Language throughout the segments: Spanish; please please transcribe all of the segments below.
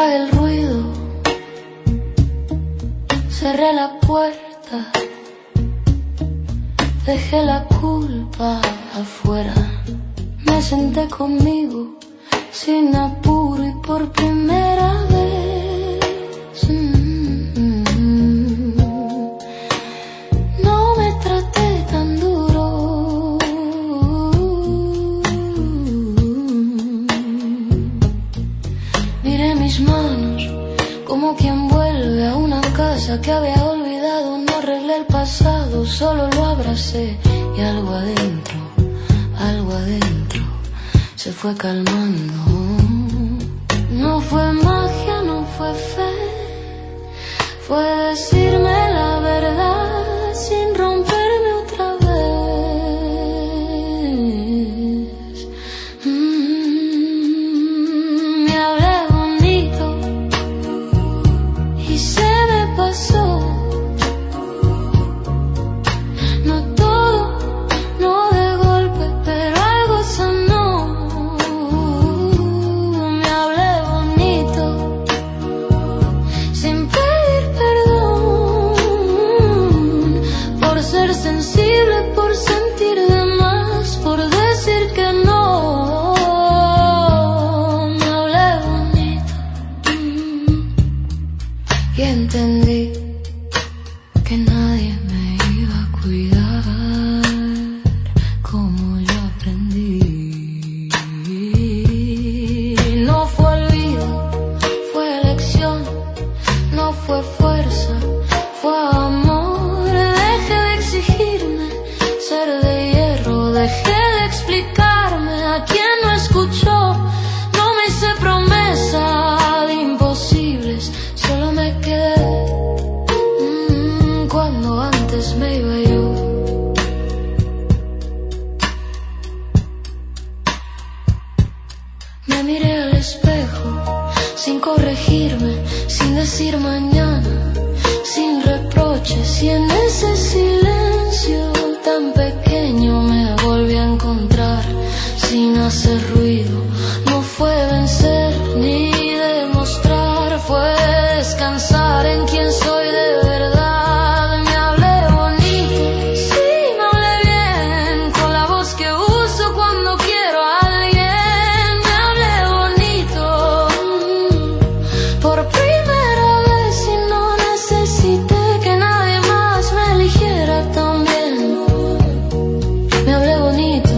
apague el ruido, cerré la puerta, dejé la culpa afuera. Me senté conmigo sin apuro y por primera vez no me traté tan duro. Miré mis manos como quien vuelve a una casa que había olvidado. No arreglé el pasado, solo lo abracé y algo adentro se fue calmando. No fue magia, no fue fe, fue decirme la verdad sin romperme otra vez. Me hablé bonito y se me pasó. No todo, no de golpe, pero algo sanó. Me hablé bonito sin pedir perdón, por ser sensible, por sentir de más, por decir que no. Me hablé bonito y entendí que nadie me iba a cuidar como yo aprendí. No fue olvido, fue elección, no fue fuerza, fue amor. Dejé de exigirme ser de hierro, dejé de explicarme a quien no escuchó. No me hice promesa de imposibles, solo me quedé cuando antes me iba yo. Me miré al espejo sin corregirme, sin decir mañana, sin reproches, y en ese silencio tan pequeño me volví a encontrar sin hacer ruido. No fue vencer ni demostrar, fue descansar en quien soy de verdad. Me hablé bonito, sí, me hablé bien, con la voz que uso cuando quiero a alguien. Me hablé bonito por primera vez y no necesité que nadie más me eligiera también. Me hablé bonito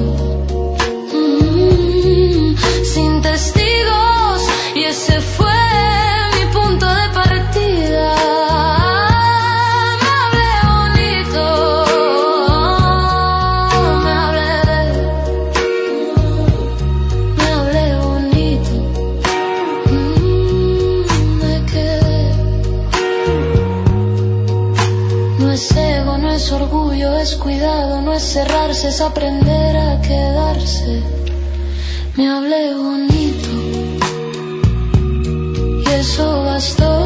sin testigos y ese fue mi punto de partida. Me hablé bonito, me hablé bonito, me quedé. No es ego, no es orgullo, es cuidado, no es cerrarse, es aprender a quedarse. Me hablé bonito y eso bastó.